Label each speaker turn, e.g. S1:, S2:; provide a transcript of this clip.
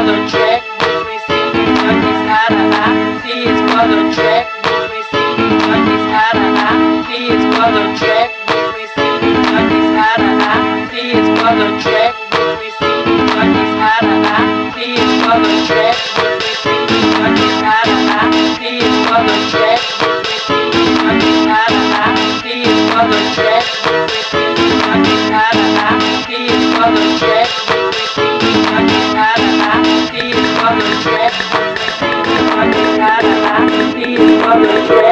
S1: for the track, which we see these junkies out of eye. D is for the track, which we see these junkies out of eye. D is for the track, which we see these junkies out of eye. D is for the track, which we see these junkies out of eye. D is for the track, which we see these junkies out of eye. D is for the track, which we see these junkies out of eye. D is for the track, which we see these junkies out of eye. D is for the track, which we see these junkies out of eye. D is for the track, which we see these junkies out of eye. D is for the track.